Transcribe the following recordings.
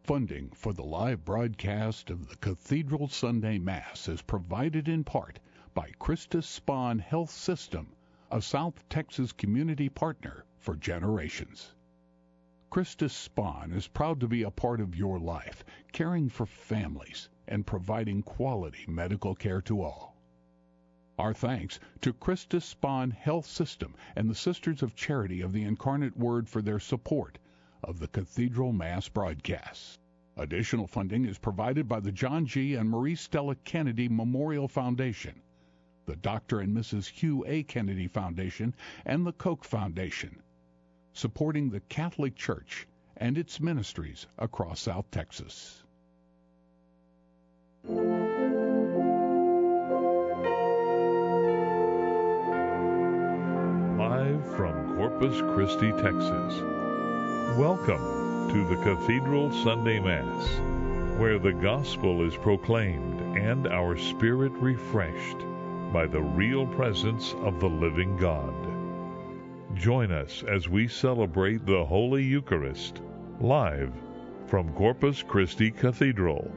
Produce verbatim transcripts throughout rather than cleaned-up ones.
Funding for the live broadcast of the Cathedral Sunday Mass is provided in part by Christus Spohn Health System, a South Texas community partner for generations. Christus Spohn is proud to be a part of your life, caring for families and providing quality medical care to all. Our thanks to Christus Spohn Health System and the Sisters of Charity of the Incarnate Word for their support of the Cathedral Mass broadcasts. Additional funding is provided by the John G. and Marie Stella Kennedy Memorial Foundation, the Doctor and Missus Hugh A. Kennedy Foundation, and the Koch Foundation, supporting the Catholic Church and its ministries across South Texas. Live from Corpus Christi, Texas. Welcome to the Cathedral Sunday Mass, where the gospel is proclaimed and our spirit refreshed by the real presence of the living God. Join us as we celebrate the Holy Eucharist, live from Corpus Christi Cathedral.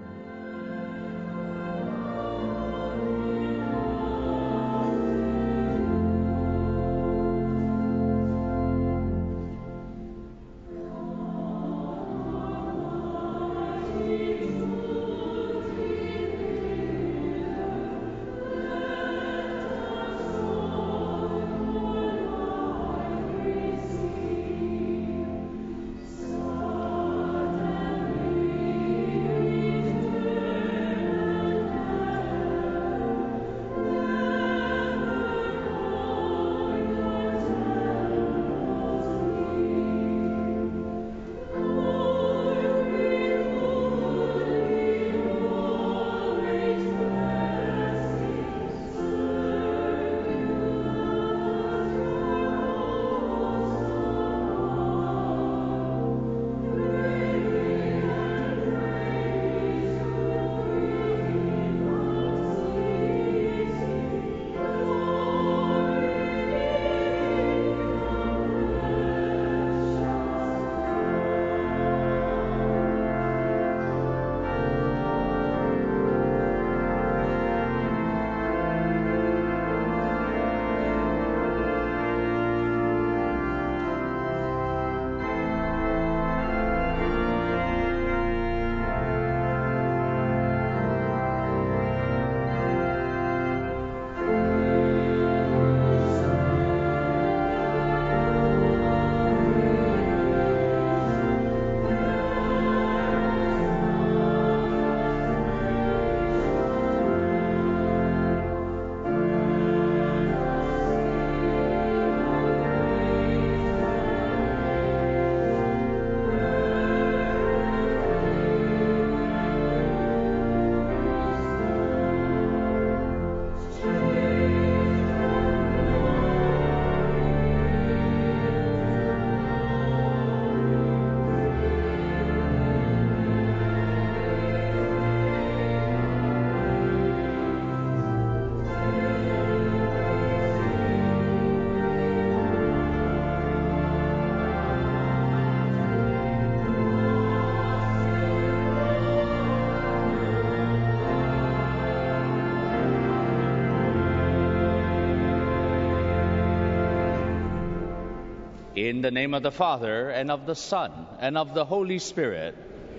In the name of the Father, and of the Son, and of the Holy Spirit.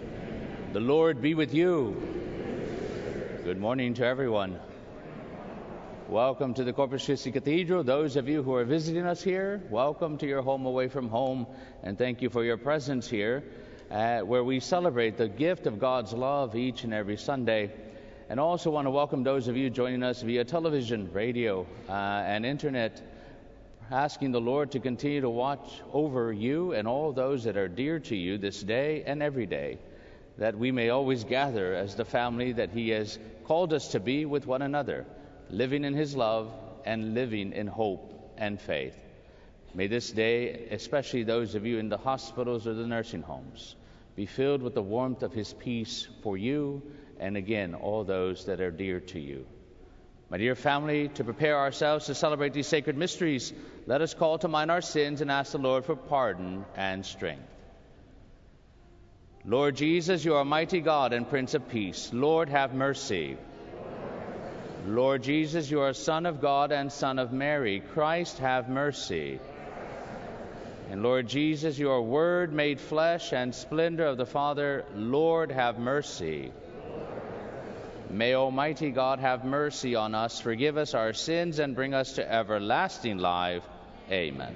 The Lord be with you. Good morning to everyone. Welcome to the Corpus Christi Cathedral. Those of you who are visiting us here, welcome to your home away from home, and thank you for your presence here, uh, where we celebrate the gift of God's love each and every Sunday. And also want to welcome those of you joining us via television, radio, uh, and internet, asking the Lord to continue to watch over you and all those that are dear to you this day and every day, that we may always gather as the family that He has called us to be with one another, living in His love and living in hope and faith. May this day, especially those of you in the hospitals or the nursing homes, be filled with the warmth of His peace for you and again all those that are dear to you. My dear family, to prepare ourselves to celebrate these sacred mysteries, let us call to mind our sins and ask the Lord for pardon and strength. Lord Jesus, you are mighty God and Prince of Peace. Lord, have mercy. Lord Jesus, you are Son of God and Son of Mary. Christ, have mercy. And Lord Jesus, you are Word made flesh and splendor of the Father. Lord, have mercy. May Almighty God have mercy on us, forgive us our sins, and bring us to everlasting life. Amen.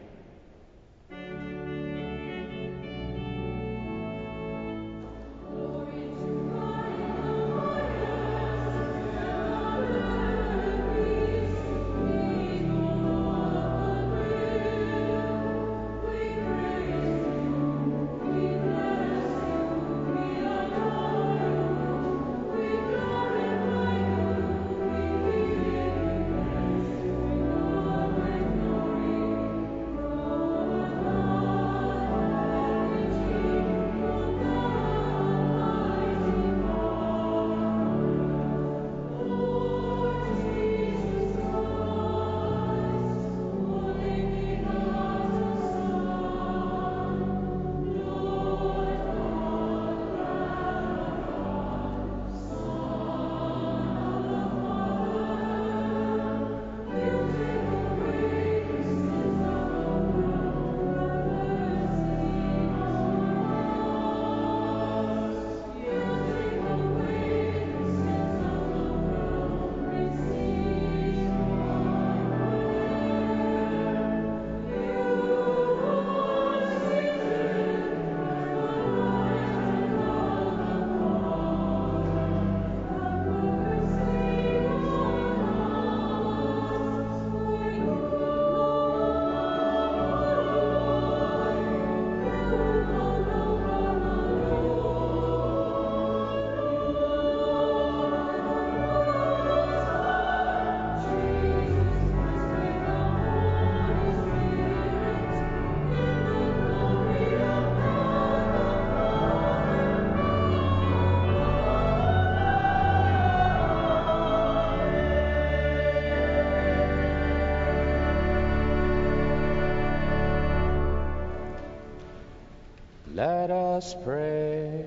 Let us pray.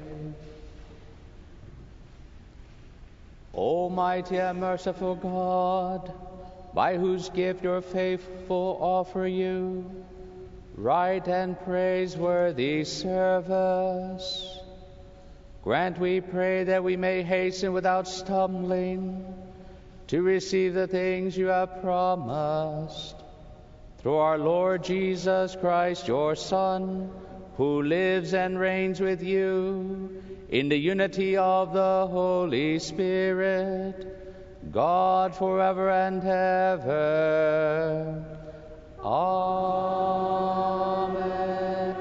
Almighty and merciful God, by whose gift your faithful offer you right and praiseworthy service, grant, we pray, that we may hasten without stumbling to receive the things you have promised, through our Lord Jesus Christ, your Son, who lives and reigns with you in the unity of the Holy Spirit, God, forever and ever. Amen.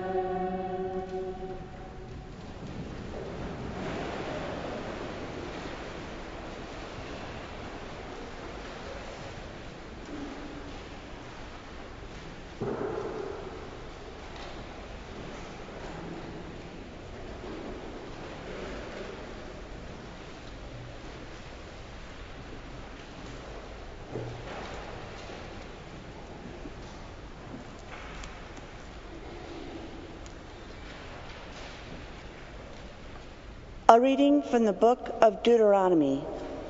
A reading from the book of Deuteronomy.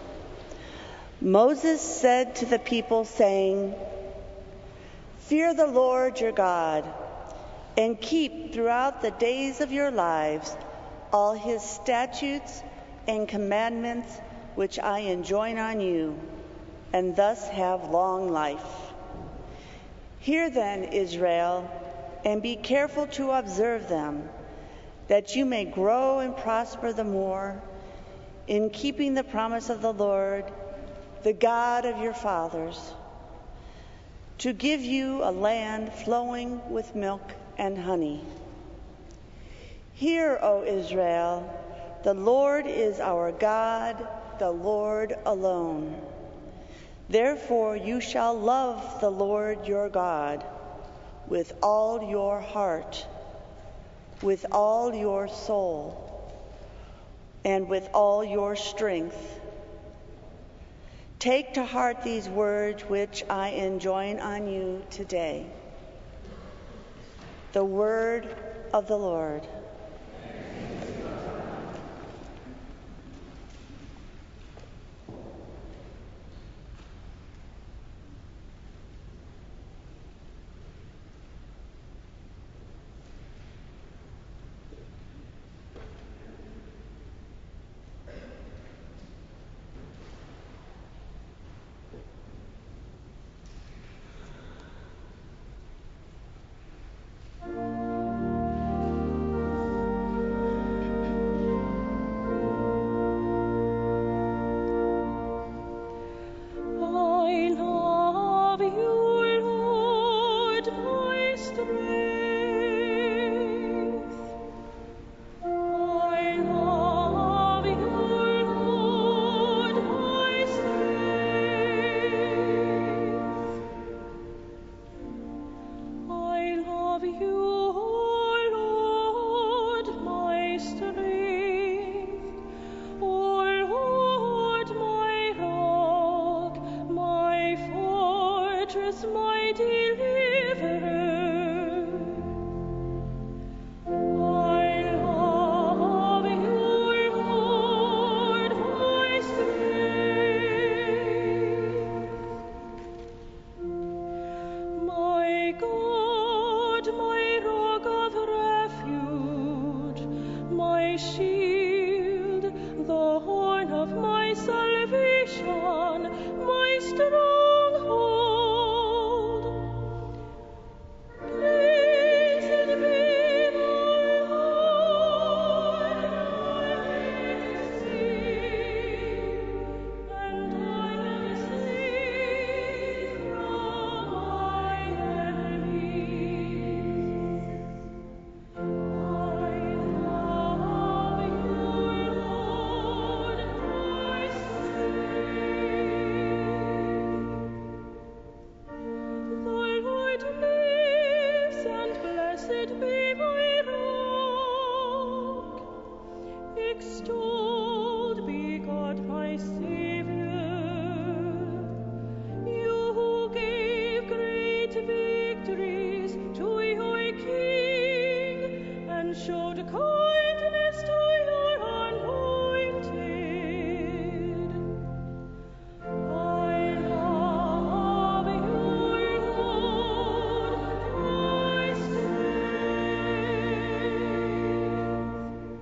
Moses said to the people, saying, "Fear the Lord your God, and keep throughout the days of your lives all his statutes and commandments which I enjoin on you, and thus have long life. Hear then, Israel, and be careful to observe them, that you may grow and prosper the more in keeping the promise of the Lord, the God of your fathers, to give you a land flowing with milk and honey. Hear, O Israel, the Lord is our God, the Lord alone. Therefore you shall love the Lord your God with all your heart, with all your soul, and with all your strength. Take to heart these words which I enjoin on you today." The word of the Lord. shield, the horn of my salvation, my stronghold. Blessed be the Lord, my sing, and I am safe from my enemies. I love you, Lord, my strength. The Lord lives, and blessed be my rock. Extolled be God my Savior. You who gave great victories to your King, and showed kindness to your anointed. I love you, Lord, my strength.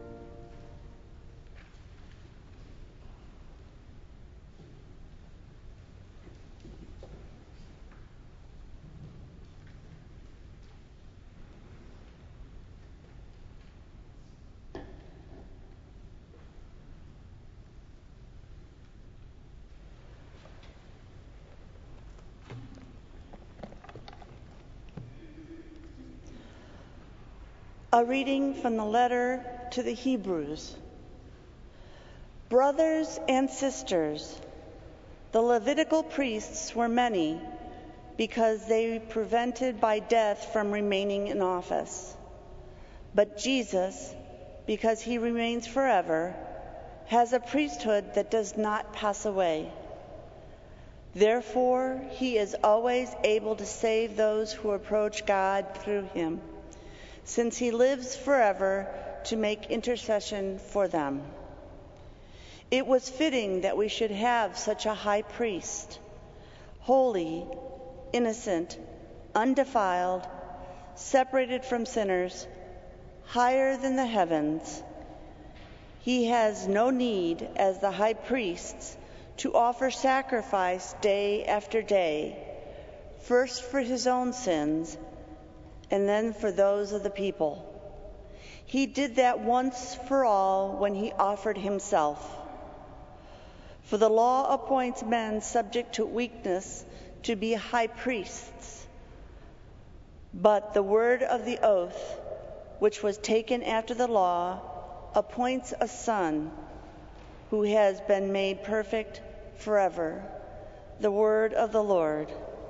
A reading from the letter to the Hebrews. Brothers and sisters, the Levitical priests were many because they prevented by death from remaining in office. But Jesus, because he remains forever, has a priesthood that does not pass away. Therefore, he is always able to save those who approach God through him, since he lives forever to make intercession for them. It was fitting that we should have such a high priest, holy, innocent, undefiled, separated from sinners, higher than the heavens. He has no need, as the high priests, to offer sacrifice day after day, first for his own sins, and then for those of the people. He did that once for all when he offered himself. For the law appoints men subject to weakness to be high priests. But the word of the oath, which was taken after the law, appoints a son who has been made perfect forever. The word of the Lord.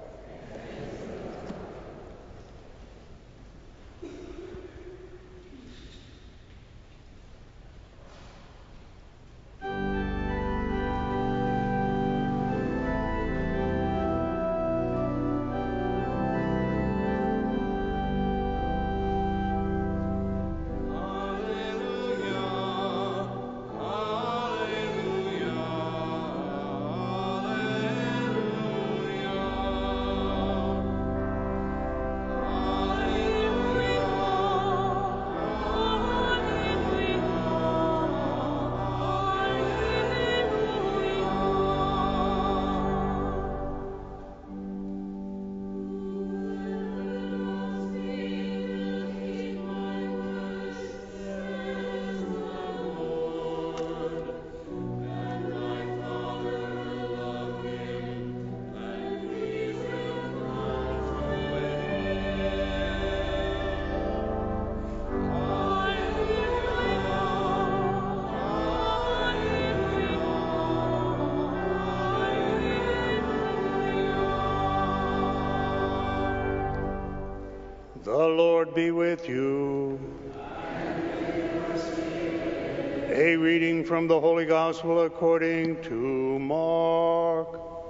The Lord be with you. A reading from the Holy Gospel according to Mark.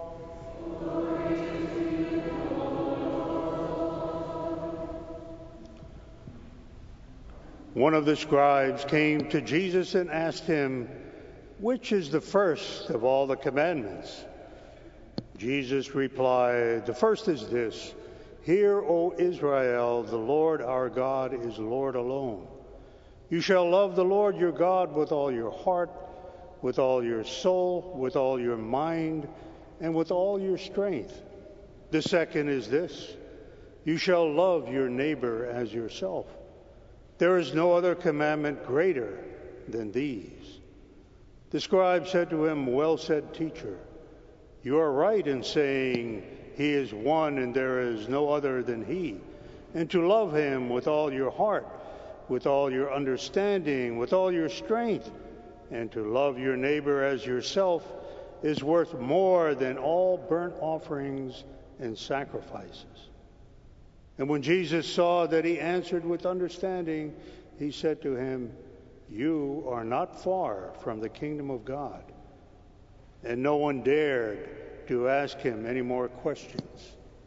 One of the scribes came to Jesus and asked him, "Which is the first of all the commandments?" Jesus replied, "The first is this, 'Hear, O Israel, the Lord our God is Lord alone. You shall love the Lord your God with all your heart, with all your soul, with all your mind, and with all your strength. The second is this: you shall love your neighbor as yourself. There is no other commandment greater than these. The scribe said to him, Well said, teacher. You are right in saying he is one and there is no other than he, and to love him with all your heart, with all your understanding, with all your strength, and to love your neighbor as yourself is worth more than all burnt offerings and sacrifices. And when Jesus saw that he answered with understanding, he said to him, You are not far from the kingdom of God. And no one dared to ask him any more questions.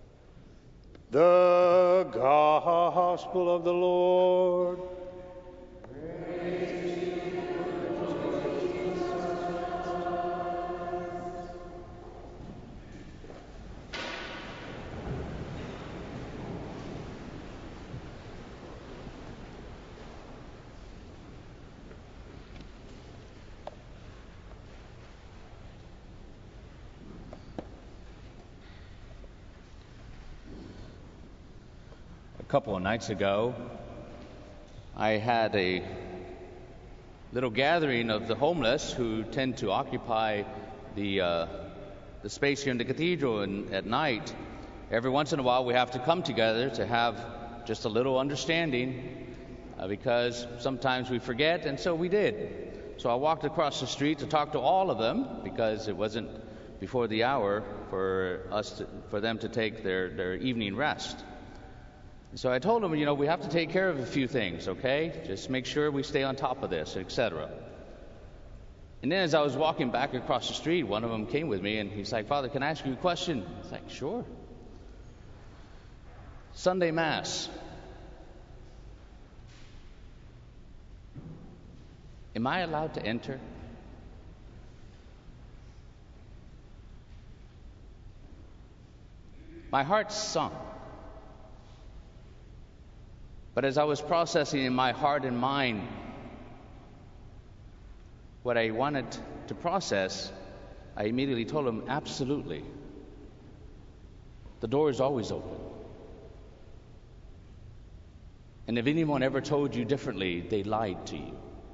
The Gospel of the Lord. A couple of nights ago, I had a little gathering of the homeless who tend to occupy the uh, the space here in the cathedral, and at night, every once in a while, we have to come together to have just a little understanding, uh, because sometimes we forget, and so we did. So I walked across the street to talk to all of them, because it wasn't before the hour for us to, for them to take their, their evening rest. So I told them, you know, we have to take care of a few things, okay? Just make sure we stay on top of this, et cetera. And then as I was walking back across the street, one of them came with me, and he's like, Father, can I ask you a question? I was like, sure. Sunday Mass. Am I allowed to enter? My heart sunk. But as I was processing in my heart and mind what I wanted to process, I immediately told him, absolutely. The door is always open. And if anyone ever told you differently, they lied to you.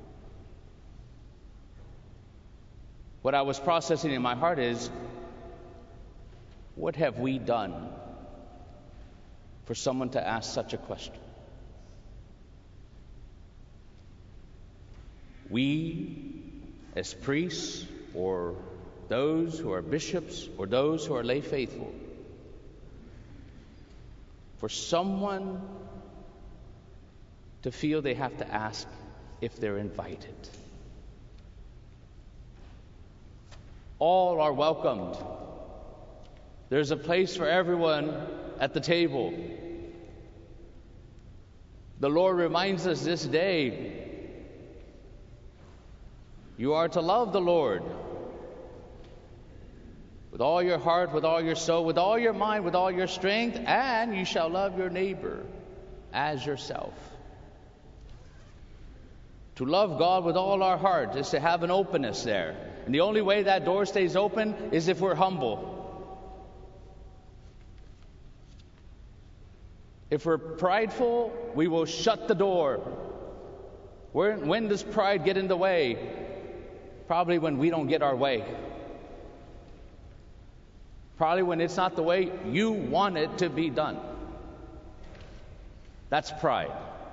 What I was processing in my heart is, what have we done for someone to ask such a question? We, as priests, or those who are bishops, or those who are lay faithful, for someone to feel they have to ask if they're invited. All are welcomed. There's a place for everyone at the table. The Lord reminds us this day, you are to love the Lord with all your heart, with all your soul, with all your mind, with all your strength, and you shall love your neighbor as yourself. To love God with all our heart is to have an openness there. And the only way that door stays open is if we're humble. If we're prideful, we will shut the door. When, when does pride get in the way? Probably when we don't get our way. Probably when it's not the way you want it to be done. That's pride.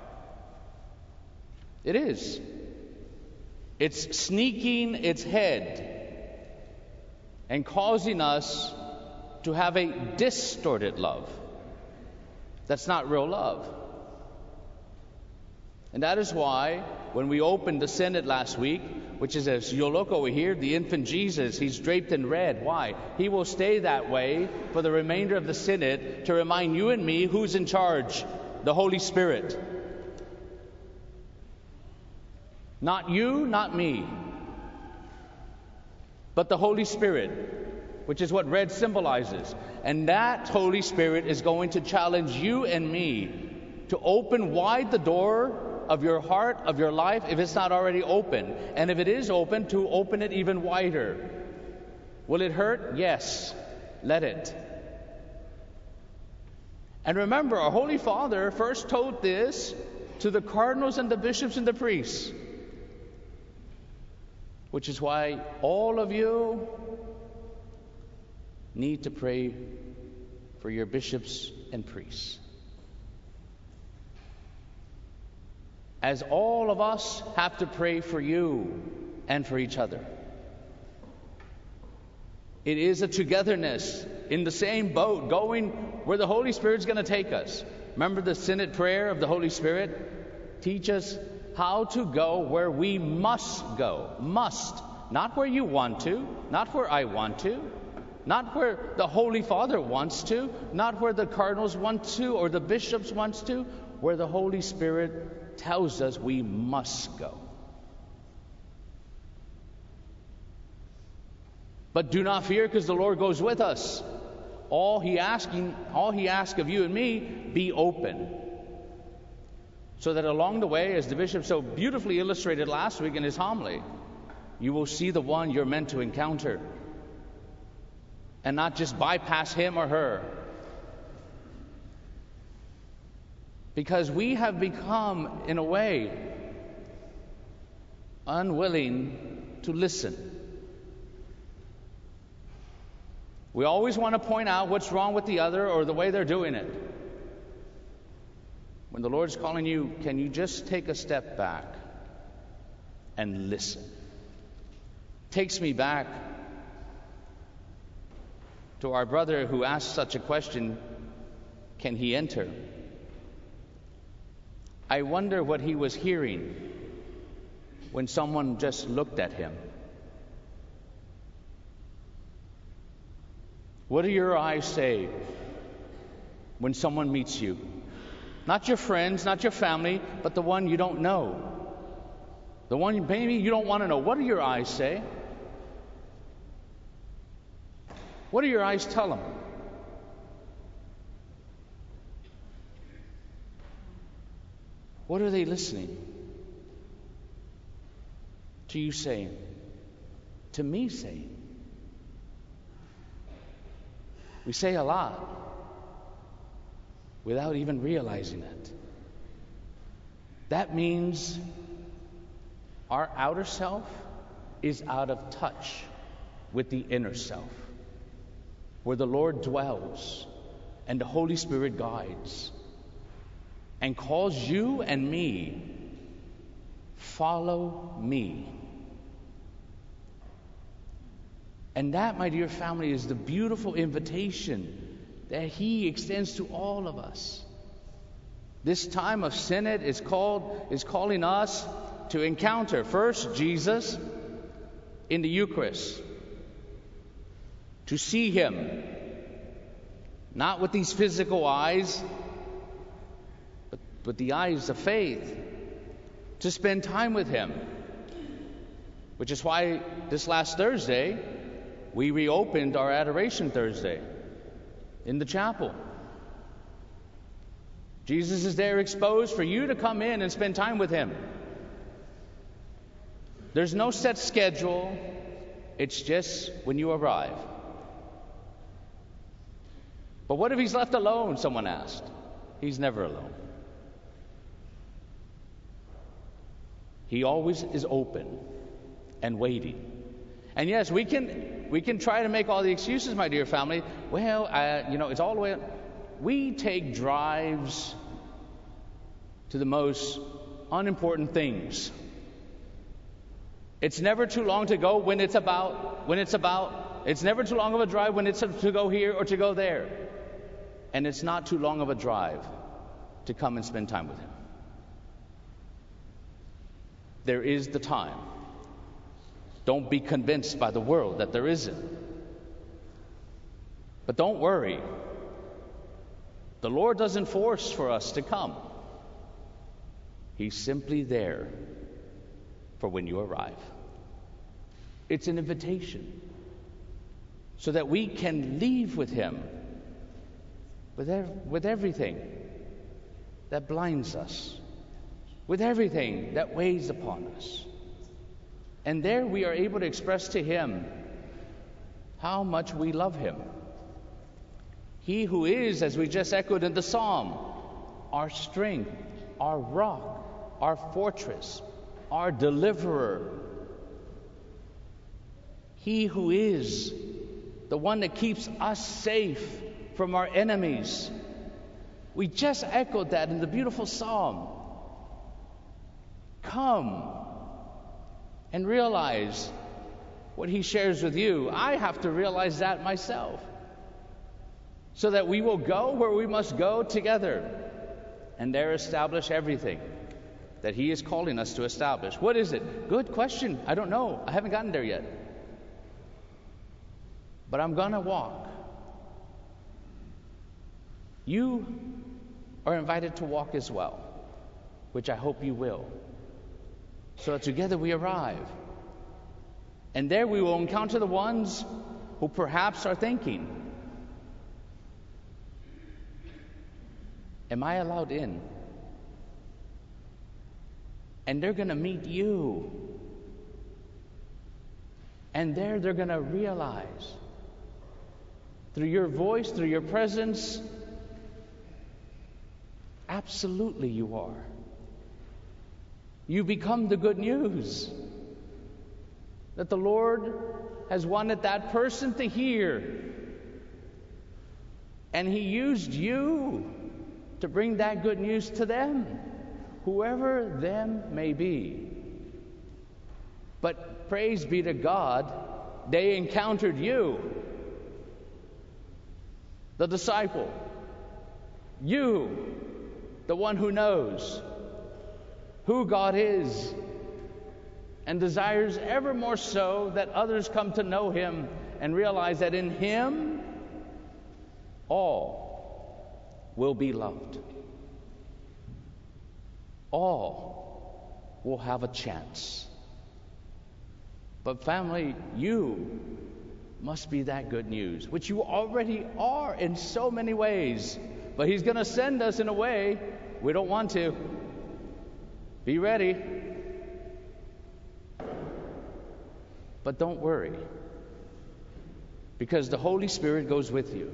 It is. It's sneaking its head and causing us to have a distorted love. That's not real love. And that is why when we opened the Synod last week, which is, as you'll look over here, the infant Jesus, he's draped in red. Why? He will stay that way for the remainder of the Synod to remind you and me who's in charge. The Holy Spirit. Not you, not me, but the Holy Spirit, which is what red symbolizes. And that Holy Spirit is going to challenge you and me to open wide the door of your heart, of your life, if it's not already open. And if it is open, to open it even wider. Will it hurt? Yes. Let it. And remember, our Holy Father first told this to the cardinals and the bishops and the priests, which is why all of you need to pray for your bishops and priests. As all of us have to pray for you and for each other. It is a togetherness in the same boat, going where the Holy Spirit's going to take us. Remember the Synod prayer of the Holy Spirit? Teach us how to go where we must go. Must. Not where you want to, not where I want to, not where the Holy Father wants to, not where the cardinals want to or the bishops wants to, where the Holy Spirit tells us we must go. But do not fear, because the Lord goes with us. All he asking, all he asks of you and me, be open. So that along the way, as the bishop so beautifully illustrated last week in his homily, you will see the one you're meant to encounter. And not just bypass him or her. Because we have become, in a way, unwilling to listen. We always want to point out what's wrong with the other or the way they're doing it. When the Lord's calling you, can you just take a step back and listen? Takes me back to our brother who asked such a question, can he enter? I wonder what he was hearing when someone just looked at him. What do your eyes say when someone meets you? Not your friends, not your family, but the one you don't know. The one maybe you don't want to know. What do your eyes say? What do your eyes tell them? What are they listening to you saying? To me saying? We say a lot without even realizing it. That means our outer self is out of touch with the inner self, where the Lord dwells and the Holy Spirit guides and calls you and me, follow me. And that, my dear family, is the beautiful invitation that He extends to all of us. This time of Synod is called is calling us to encounter first Jesus in the Eucharist, to see Him, not with these physical eyes, but with the eyes of faith, to spend time with Him. Which is why this last Thursday, we reopened our Adoration Thursday in the chapel. Jesus is there exposed for you to come in and spend time with Him. There's no set schedule. It's just when you arrive. But what if He's left alone, someone asked. He's never alone. He always is open and waiting. And yes, we can we can try to make all the excuses, my dear family. Well, uh, you know, it's all the way. We take drives to the most unimportant things. It's never too long to go when it's about when it's about. It's never too long of a drive when it's to go here or to go there. And it's not too long of a drive to come and spend time with Him. There is the time. Don't be convinced by the world that there isn't. But don't worry. The Lord doesn't force for us to come. He's simply there for when you arrive. It's an invitation so that we can leave with Him with, ev- with everything that blinds us, with everything that weighs upon us. And there we are able to express to him how much we love him. He who is, as we just echoed in the psalm, our strength, our rock, our fortress, our deliverer. He who is the one that keeps us safe from our enemies. We just echoed that in the beautiful psalm. Come and realize what he shares with you. I have to realize that myself, so that we will go where we must go together and there establish everything that he is calling us to establish. What is it? Good question. I don't know. I haven't gotten there yet. But I'm going to walk. You are invited to walk as well, which I hope you will. So together we arrive. And there we will encounter the ones who perhaps are thinking, am I allowed in? And they're going to meet you. And there they're going to realize, through your voice, through your presence, absolutely you are. You become the good news that the Lord has wanted that person to hear. And he used you to bring that good news to them, whoever them may be. But praise be to God, they encountered you, the disciple, you, the one who knows who God is and desires ever more so that others come to know him and realize that in him all will be loved. All will have a chance. But family, you must be that good news, which you already are in so many ways. But he's going to send us in a way we don't want to. Be ready. But don't worry, because the Holy Spirit goes with you.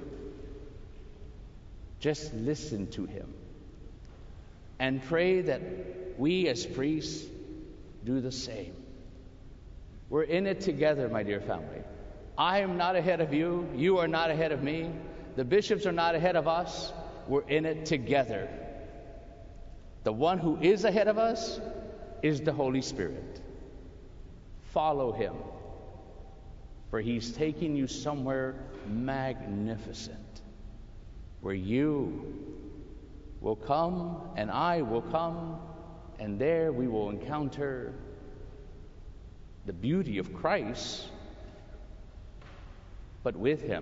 Just listen to him and pray that we as priests do the same. We're in it together, my dear family. I am not ahead of you. You are not ahead of me. The bishops are not ahead of us. We're in it together. The one who is ahead of us is the Holy Spirit. Follow him, for he's taking you somewhere magnificent, where you will come and I will come, and there we will encounter the beauty of Christ, but with him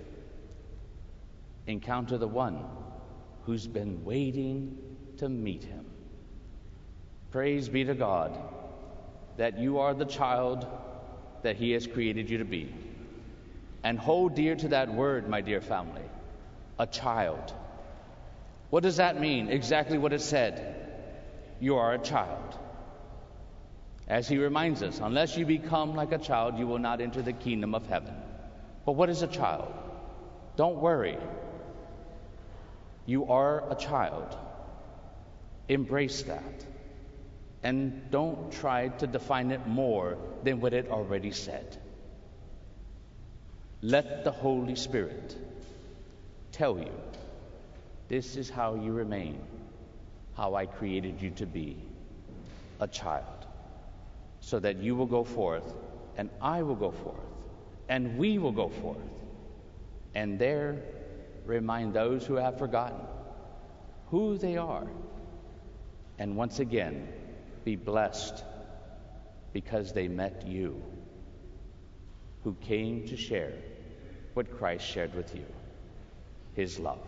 encounter the one who's been waiting to meet him. Praise be to God that you are the child that he has created you to be. And hold dear to that word, my dear family, a child. What does that mean? Exactly what it said. You are a child. As he reminds us, unless you become like a child, you will not enter the kingdom of heaven. But what is a child? Don't worry. You are a child. Embrace that. And don't try to define it more than what it already said. Let the Holy Spirit tell you, this is how you remain, how I created you to be, a child, so that you will go forth, and I will go forth, and we will go forth, and there remind those who have forgotten who they are, and once again be blessed because they met you, who came to share what Christ shared with you, his love.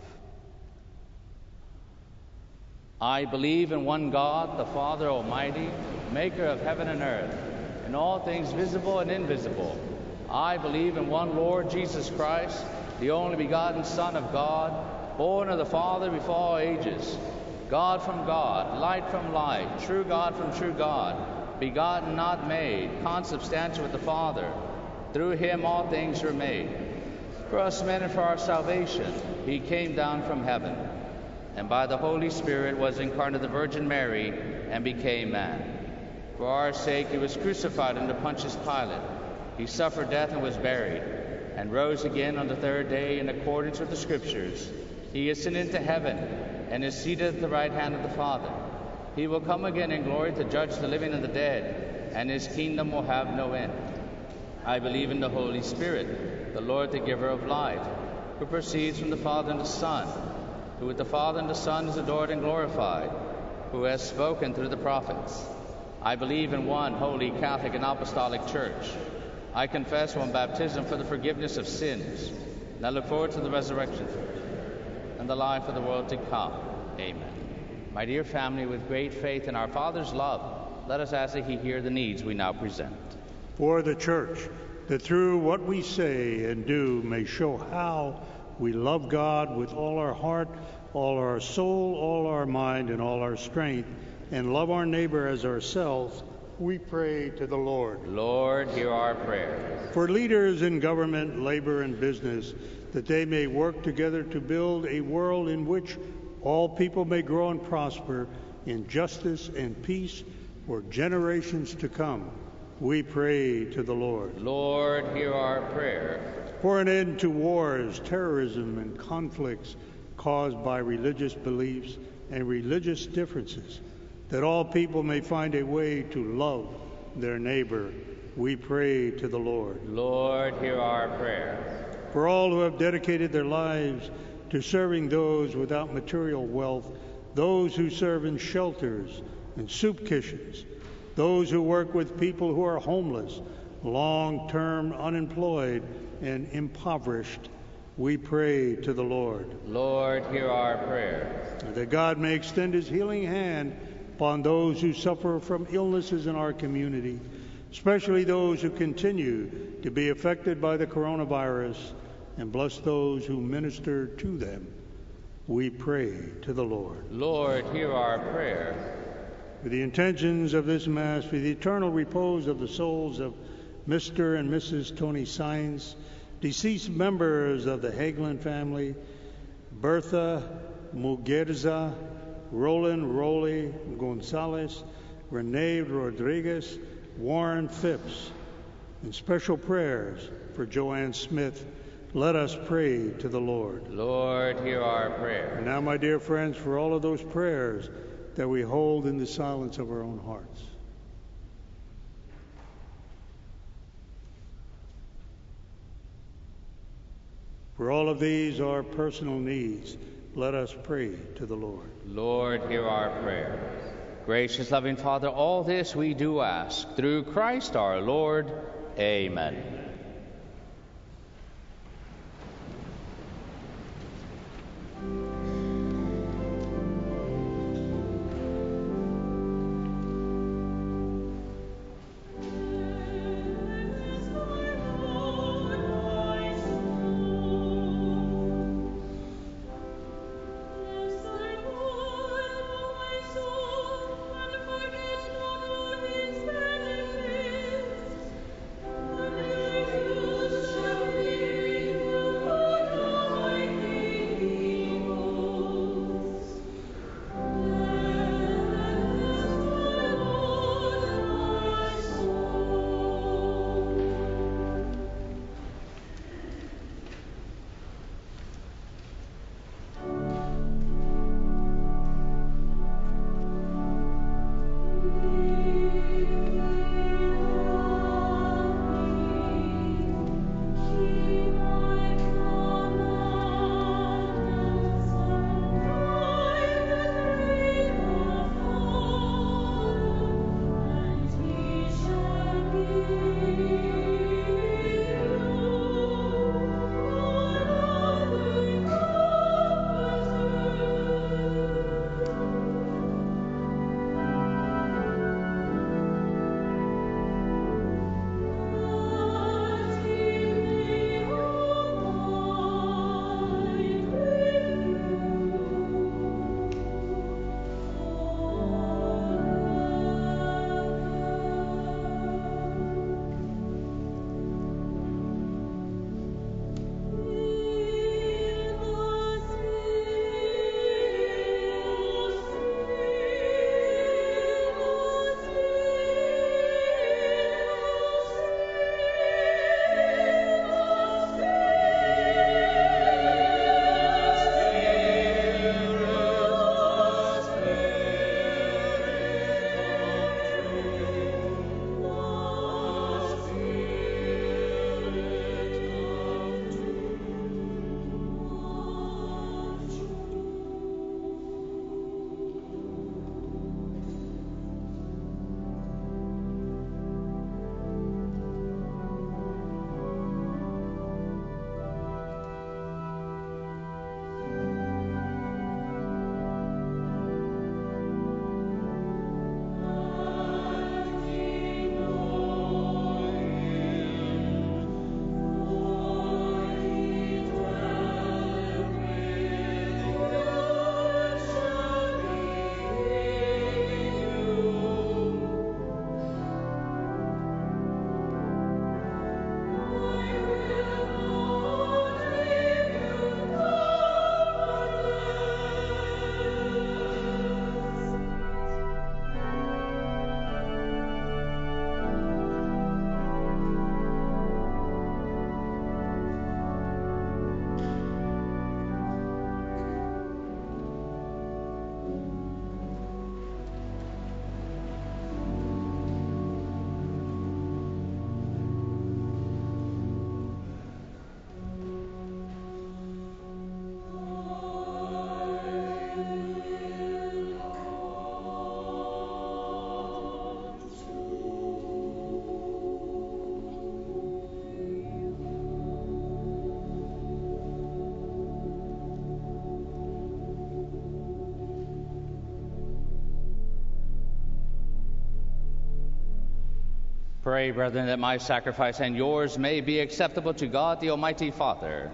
I believe in one God, the Father Almighty, maker of heaven and earth, and all things visible and invisible. I believe in one Lord Jesus Christ, the only begotten Son of God, born of the Father before all ages, God from God, light from light, true God from true God, begotten, not made, consubstantial with the Father. Through him all things were made. For us men and for our salvation, he came down from heaven, and by the Holy Spirit was incarnate of the Virgin Mary, and became man. For our sake he was crucified under Pontius Pilate. He suffered death and was buried, and rose again on the third day in accordance with the Scriptures. He ascended into heaven, and is seated at the right hand of the Father. He will come again in glory to judge the living and the dead, and his kingdom will have no end. I believe in the Holy Spirit, the Lord, the giver of life, who proceeds from the Father and the Son, who with the Father and the Son is adored and glorified, who has spoken through the prophets. I believe in one holy, Catholic, and Apostolic Church. I confess one baptism for the forgiveness of sins, and I look forward to the resurrection and the life of the world to come. Amen. My dear family, with great faith in our Father's love, let us ask that he hear the needs we now present. For the Church, that through what we say and do may show how we love God with all our heart, all our soul, all our mind, and all our strength, and love our neighbor as ourselves, we pray to the Lord. Lord, hear our prayer. For leaders in government, labor, and business, that they may work together to build a world in which all people may grow and prosper in justice and peace for generations to come, we pray to the Lord. Lord, hear our prayer. For an end to wars, terrorism, and conflicts caused by religious beliefs and religious differences, that all people may find a way to love their neighbor, we pray to the Lord. Lord, hear our prayer. For all who have dedicated their lives to serving those without material wealth, those who serve in shelters and soup kitchens, those who work with people who are homeless, long-term unemployed, and impoverished, we pray to the Lord. Lord, hear our prayer. That God may extend his healing hand upon those who suffer from illnesses in our community, especially those who continue to be affected by the coronavirus, and bless those who minister to them. We pray to the Lord. Lord, hear our prayer. For the intentions of this Mass, for the eternal repose of the souls of Mister and Missus Tony Saenz, deceased members of the Hagelin family, Bertha Muguerza, Roland Rowley Gonzalez, Renee Rodriguez, Warren Phipps, and special prayers for Joanne Smith. Let us pray to the Lord. Lord, hear our prayer. And now, my dear friends, for all of those prayers that we hold in the silence of our own hearts. For all of these, our personal needs, let us pray to the Lord. Lord, hear our prayer. Gracious, loving Father, all this we do ask through Christ our Lord. Amen. Forget not all his benefits, Pray, brethren, that my sacrifice and yours may be acceptable to God, the Almighty Father.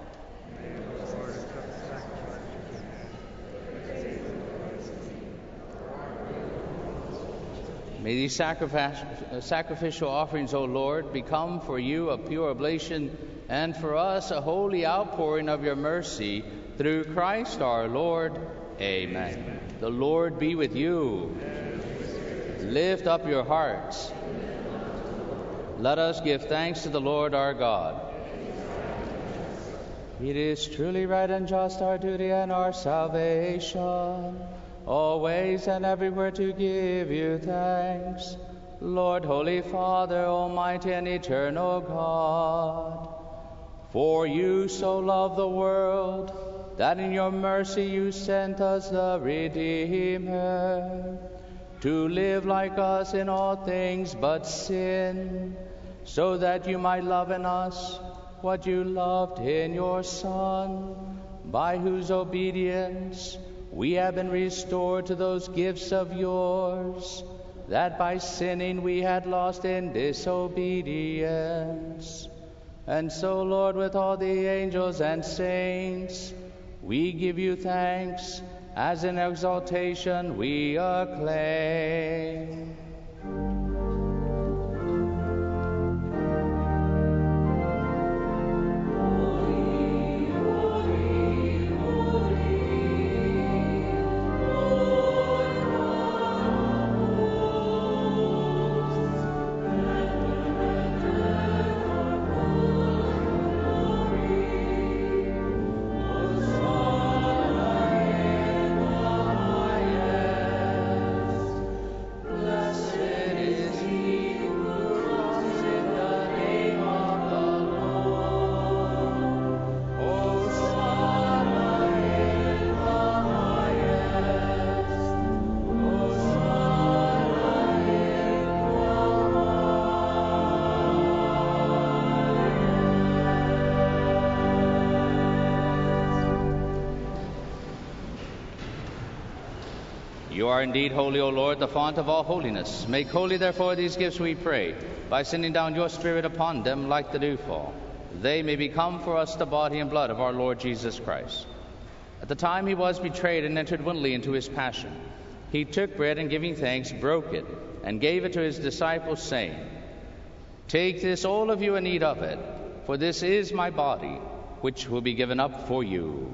May these sacrific- sacrificial offerings, O Lord, become for you a pure oblation, and for us a holy outpouring of your mercy, through Christ our Lord. Amen. Amen. The Lord be with you. Lift up your hearts. Let us give thanks to the Lord our God. It is truly right and just, our duty and our salvation, always and everywhere to give you thanks, Lord, Holy Father, Almighty and eternal God. For you so loved the world, that in your mercy you sent us the Redeemer, to live like us in all things but sin, so that you might love in us what you loved in your Son, by whose obedience we have been restored to those gifts of yours, that by sinning we had lost in disobedience. And so, Lord, with all the angels and saints, we give you thanks, as in exaltation we acclaim. You are indeed holy, O Lord, the font of all holiness. Make holy, therefore, these gifts, we pray, by sending down your Spirit upon them like the dewfall. They may become for us the body and blood of our Lord Jesus Christ. At the time he was betrayed and entered willingly into his passion, he took bread and, giving thanks, broke it, and gave it to his disciples, saying, Take this, all of you, and eat of it, for this is my body, which will be given up for you.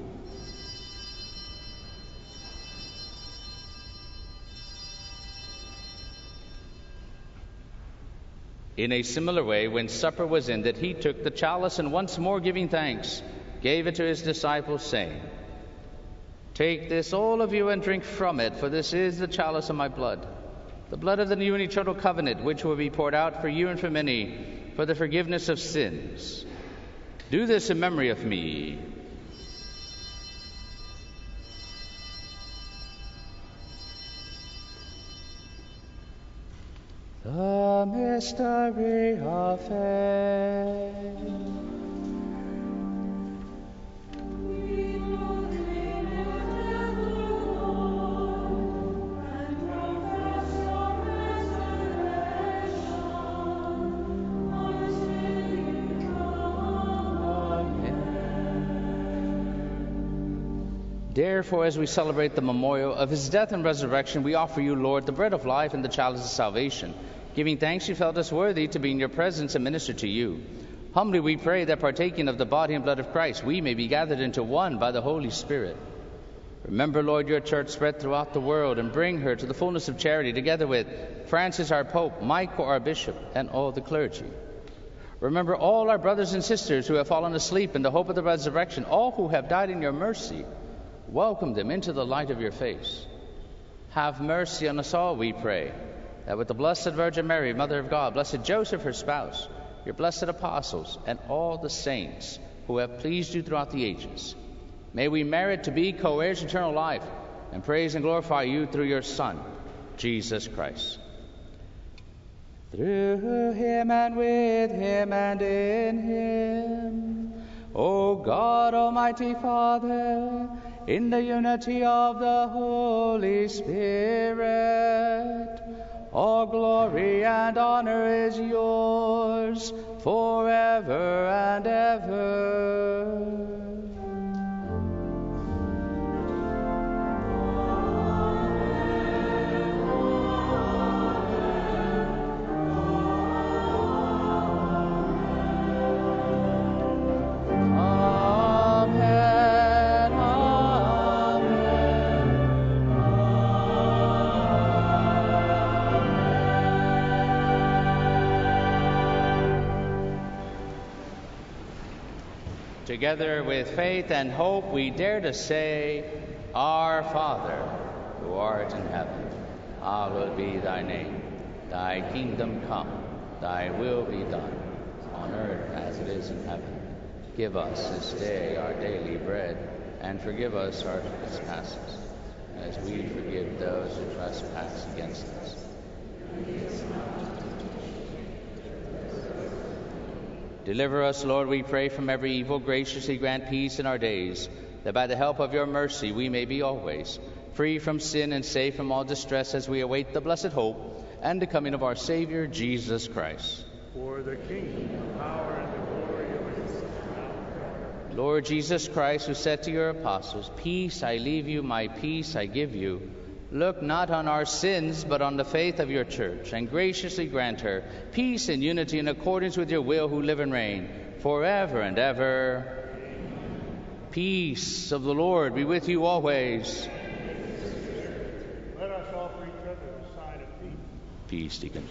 In a similar way, when supper was ended, he took the chalice, and once more giving thanks, gave it to his disciples, saying, Take this, all of you, and drink from it, for this is the chalice of my blood, the blood of the new and eternal covenant, which will be poured out for you and for many, for the forgiveness of sins. Do this in memory of me. The mystery of faith. We proclaim your death, O Lord, and profess your resurrection until you come again. Therefore, as we celebrate the memorial of his death and resurrection, we offer you, Lord, the bread of life and the chalice of salvation. Giving thanks, you felt us worthy to be in your presence and minister to you. Humbly we pray that, partaking of the body and blood of Christ, we may be gathered into one by the Holy Spirit. Remember, Lord, your church spread throughout the world, and bring her to the fullness of charity, together with Francis our Pope, Michael our Bishop, and all the clergy. Remember all our brothers and sisters who have fallen asleep in the hope of the resurrection, all who have died in your mercy. Welcome them into the light of your face. Have mercy on us all, we pray, that with the Blessed Virgin Mary, Mother of God, Blessed Joseph, her spouse, your blessed apostles, and all the saints who have pleased you throughout the ages, may we merit to be co-heirs of eternal life, and praise and glorify you through your Son, Jesus Christ. Through him and with him and in him, O God, Almighty Father, in the unity of the Holy Spirit, All glory and honor is yours forever and ever. Amen, amen. Together with faith and hope, we dare to say, Our Father, who art in heaven, hallowed be thy name. Thy kingdom come, thy will be done, on earth as it is in heaven. Give us this day our daily bread, and forgive us our trespasses, as we forgive those who trespass against us. Deliver us, Lord, we pray, from every evil. Graciously grant peace in our days, that by the help of your mercy we may be always free from sin and safe from all distress, as we await the blessed hope and the coming of our Savior, Jesus Christ. For the kingdom, the power, and the glory of his Lord Jesus Christ, who said to your apostles, Peace I leave you, my peace I give you, look not on our sins, but on the faith of your church, and graciously grant her peace and unity in accordance with your will, who live and reign forever and ever. Peace of the Lord be with you always. Let us offer each other a sign of peace. Peace, Deacon.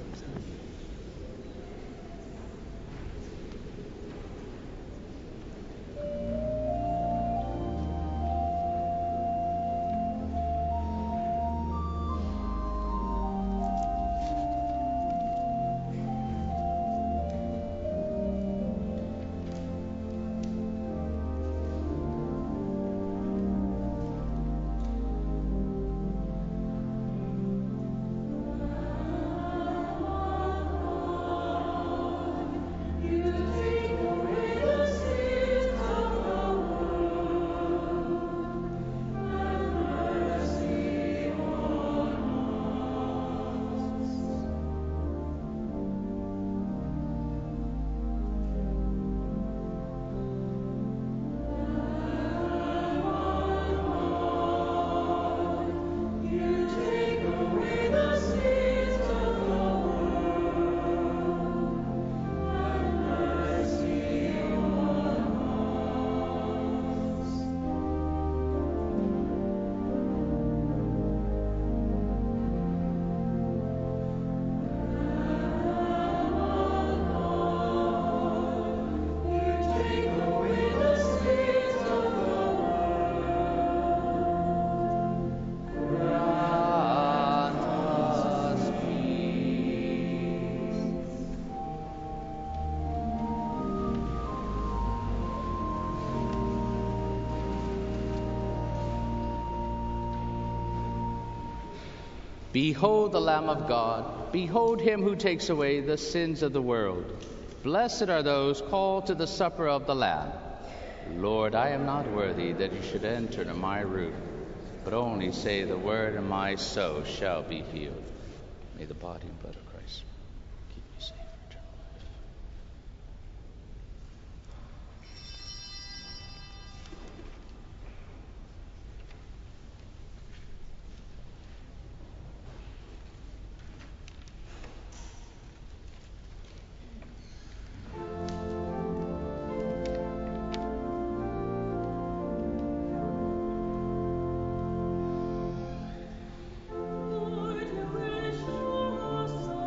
Behold the Lamb of God. Behold him who takes away the sins of the world. Blessed are those called to the supper of the Lamb. Lord, I am not worthy that you should enter into my roof, but only say the word, and my soul shall be healed. May the body and blood of Christ keep you safe for eternal life. Lord, you will show us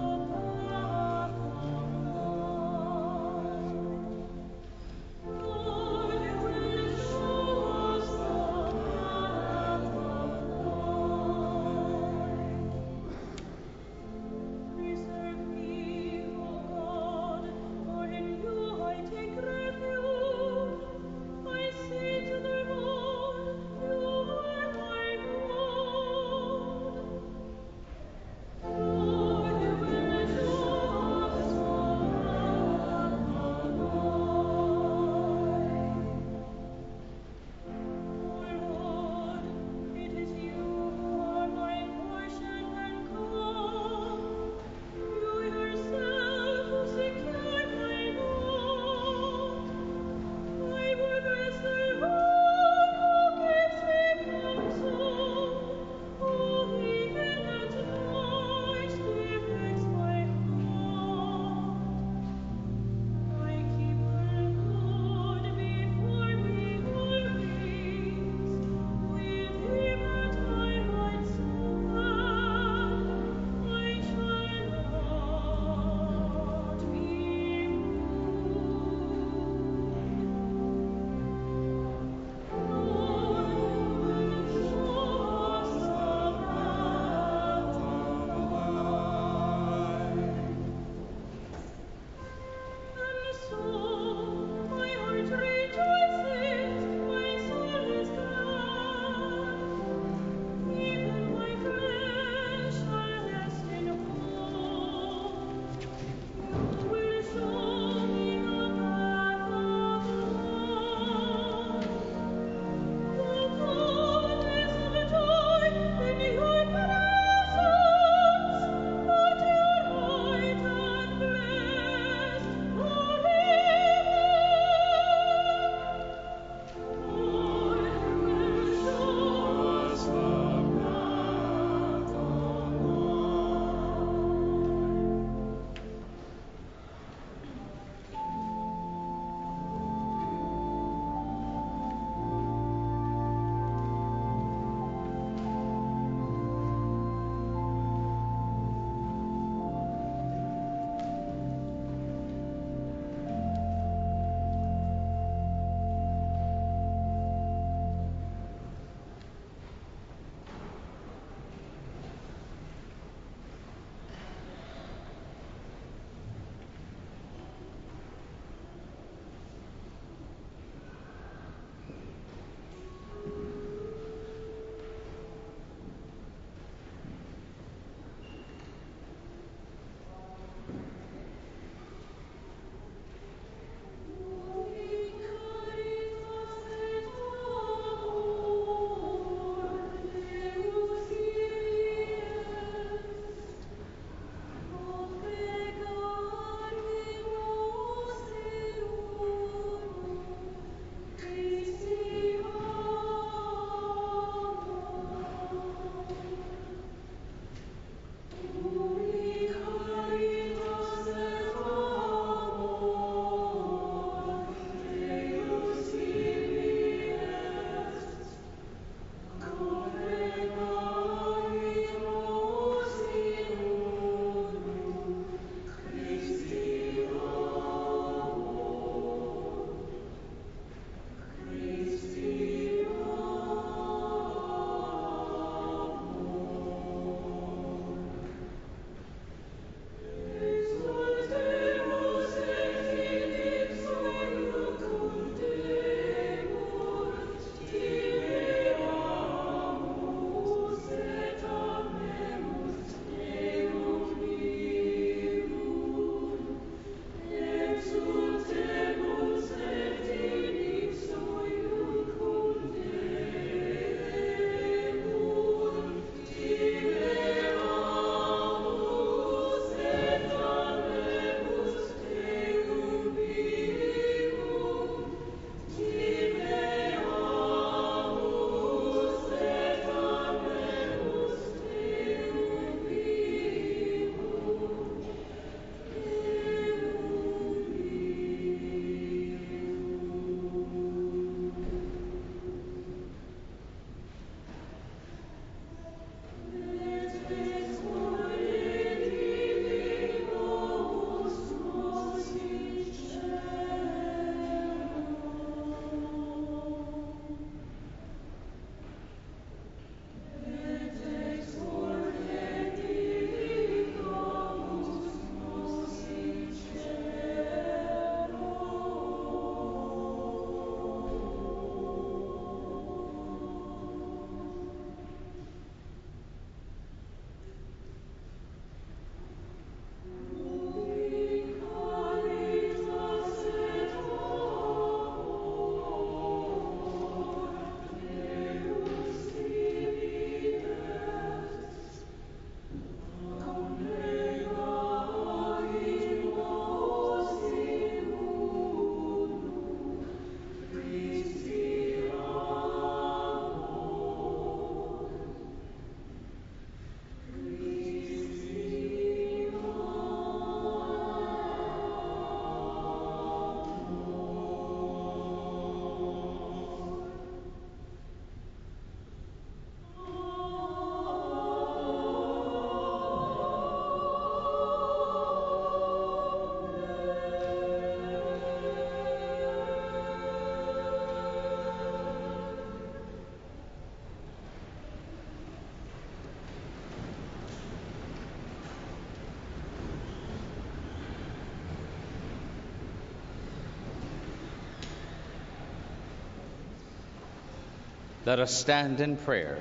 Let us stand in prayer.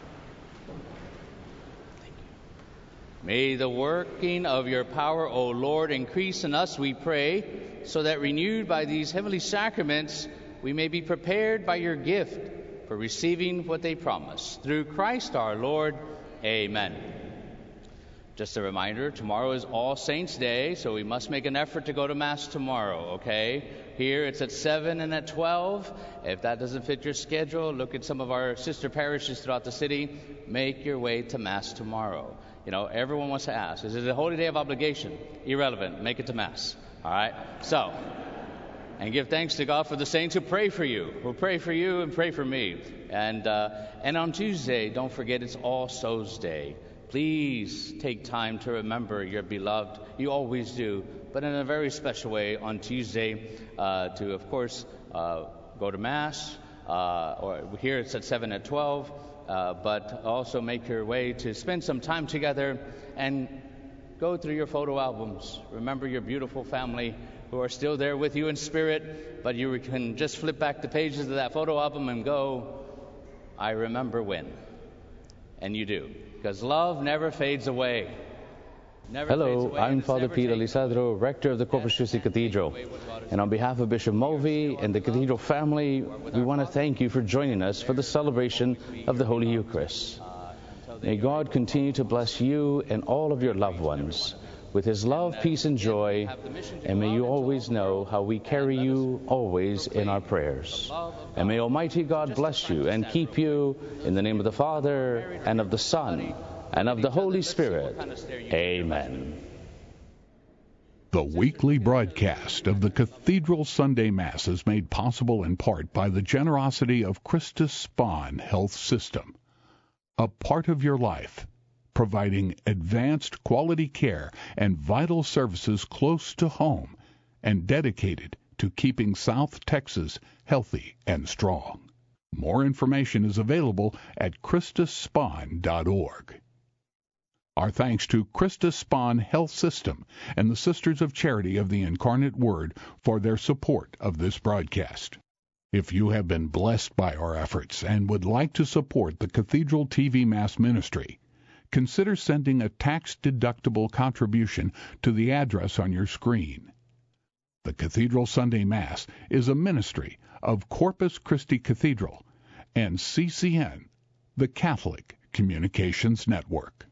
May the working of your power, O Lord, increase in us, we pray, so that renewed by these heavenly sacraments, we may be prepared by your gift for receiving what they promise. Through Christ our Lord. Amen. Just a reminder, tomorrow is All Saints' Day, so we must make an effort to go to Mass tomorrow, okay? Here it's at seven and at twelve. If that doesn't fit your schedule, look at some of our sister parishes throughout the city. Make your way to Mass tomorrow. You know, everyone wants to ask, is it a holy day of obligation? Irrelevant. Make it to Mass. All right? So, and give thanks to God for the saints who pray for you, who pray for you and pray for me. And, uh, and on Tuesday, don't forget it's All Souls' Day. Please take time to remember your beloved. You always do, but in a very special way on Tuesday uh, to, of course, uh, go to Mass, uh, or here it's at seven at twelve, uh, but also make your way to spend some time together and go through your photo albums. Remember your beautiful family who are still there with you in spirit, but you can just flip back the pages of that photo album and go, I remember when. And you do. Because love never fades away. Never Hello, fades away, I'm Father Peter takes... Lisadro, rector of the Corpus Christi Cathedral. And on behalf of Bishop Mulvey and the Cathedral family, we want to thank you for joining us for the celebration of the Holy Eucharist. May God continue to bless you and all of your loved ones with his love, peace, and joy, and may you always know how we carry you always in our prayers. And may Almighty God bless you and keep you in the name of the Father, and of the Son, and of the Holy Spirit. Amen. The weekly broadcast of the Cathedral Sunday Mass is made possible in part by the generosity of Christus Spohn Health System, a part of your life, providing advanced quality care and vital services close to home and dedicated to keeping South Texas healthy and strong. More information is available at christus spohn dot org. Our thanks to Christus Spohn Health System and the Sisters of Charity of the Incarnate Word for their support of this broadcast. If you have been blessed by our efforts and would like to support the Cathedral T V Mass Ministry, consider sending a tax-deductible contribution to the address on your screen. The Cathedral Sunday Mass is a ministry of Corpus Christi Cathedral and C C N, the Catholic Communications Network.